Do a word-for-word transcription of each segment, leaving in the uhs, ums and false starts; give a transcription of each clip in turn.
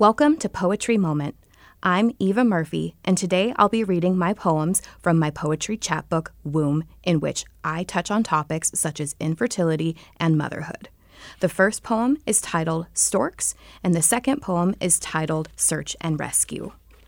Welcome to Poetry Moment. I'm Eva Murphy, and today I'll be reading my poems from my poetry chapbook, Womb, in which I touch on topics such as infertility and motherhood. The first poem is titled Storks, and the second poem is titled Search and Rescue.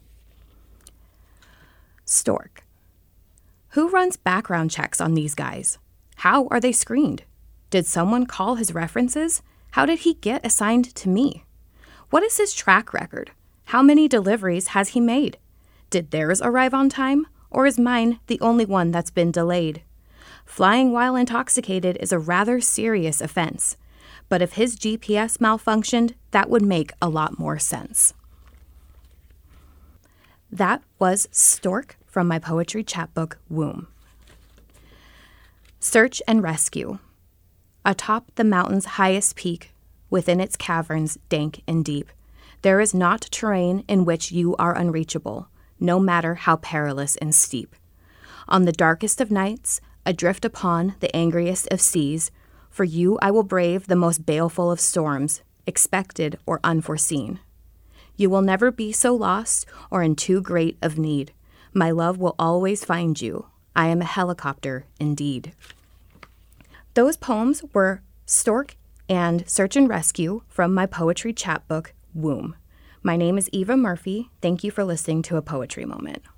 Stork. Who runs background checks on these guys? How are they screened? Did someone call his references? How did he get assigned to me? What is his track record? How many deliveries has he made? Did theirs arrive on time, or is mine the only one that's been delayed? Flying while intoxicated is a rather serious offense, but if his G P S malfunctioned, that would make a lot more sense. That was Stork from my poetry chapbook, Womb. Search and rescue. Atop the mountain's highest peak, within its caverns dank and deep, there is not terrain in which you are unreachable, no matter how perilous and steep. On the darkest of nights, adrift upon the angriest of seas, for you I will brave the most baleful of storms, expected or unforeseen. You will never be so lost or in too great of need. My love will always find you. I am a helicopter indeed. Those poems were Stork and Search and Rescue from my poetry chapbook, Womb. My name is Eva Murphy. Thank you for listening to A Poetry Moment.